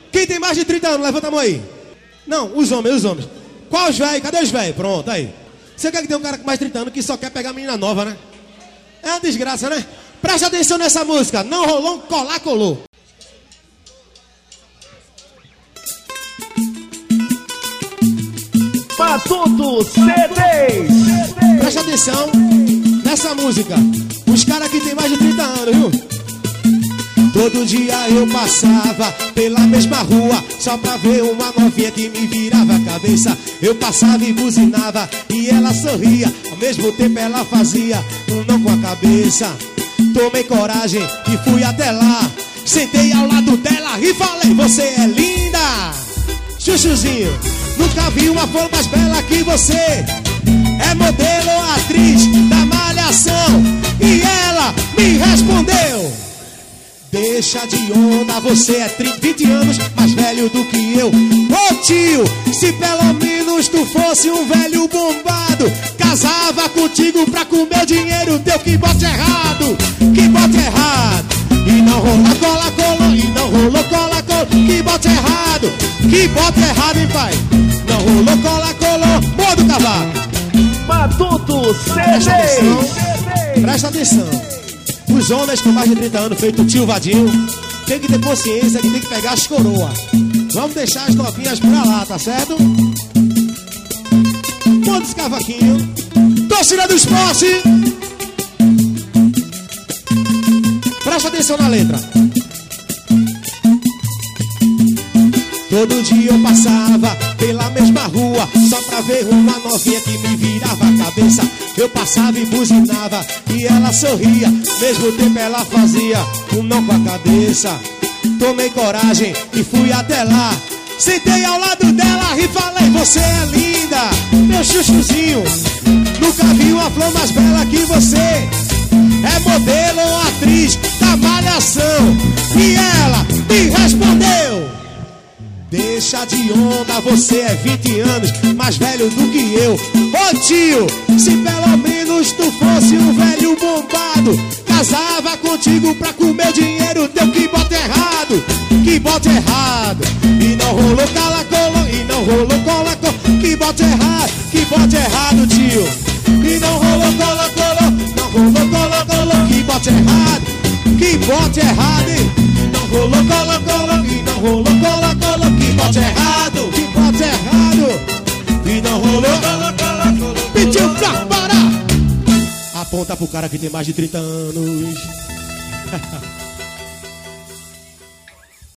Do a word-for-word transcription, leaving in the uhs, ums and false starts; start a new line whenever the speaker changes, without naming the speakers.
Quem tem mais de trinta anos, levanta a mão aí. Não, os homens, os homens. Qual os velhos? Cadê os velhos? Pronto, aí. Você quer que tem um cara com mais de trinta anos que só quer pegar menina nova, né? É uma desgraça, né? Preste atenção nessa música. Não rolou, colar, colou.
Matuto C Ds.
Preste atenção nessa música. Os caras que tem mais de trinta anos, viu? Todo dia eu passava pela mesma rua só pra ver uma novinha que me virava a cabeça. Eu passava e buzinava e ela sorria. Ao mesmo tempo ela fazia um não com a cabeça. Tomei coragem e fui até lá. Sentei ao lado dela e falei: você é linda, chuchuzinho. Nunca vi uma flor mais bela que você. É modelo ou atriz da Malhação. E ela me respondeu: deixa de onda, você é vinte anos mais velho do que eu. Ô tio, se pelo menos tu fosse um velho bombado, casava contigo pra comer o dinheiro teu. Que bote errado, que bote errado. E não rola cola cola, e não rolou cola cola. Que bote errado, que bote errado, hein pai. Não rolou cola cola, boa do cavalo.
Matuto C
Presta atenção,
Ds.
presta atenção. Os homens com mais de trinta anos, feito o tio Vadinho, tem que ter consciência que tem que pegar as coroas. Vamos deixar as novinhas pra lá, tá certo? Quantos cavaquinhos? Torcida do esporte! Presta atenção na letra. Todo dia eu passava pela mesma rua só pra ver uma novinha que me virava a cabeça. Eu passava e buzinava e ela sorria. Mesmo tempo ela fazia um não com a cabeça. Tomei coragem e fui até lá. Sentei ao lado dela e falei: você é linda, meu chuchuzinho. Nunca vi uma flor mais bela que você. É modelo ou atriz da Malhação. E ela me respondeu: deixa de onda, você é vinte anos mais velho do que eu. Ô tio, se pelo menos tu fosse um velho bombado, casava contigo pra comer dinheiro teu. Que bota errado, que bota errado. E não rolou cala cola, e não rolou cola cola. Que bota errado, que bota errado, tio. E não rolou cola cola, não rolou cola cola. Que bota errado, que bota errado, hein? Não rolou cola cola, e não rolou cola cola. Que bota errado, que bota errado. E não rolou cola cola cola. Pediu pra parar. Aponta pro cara que tem mais de trinta anos.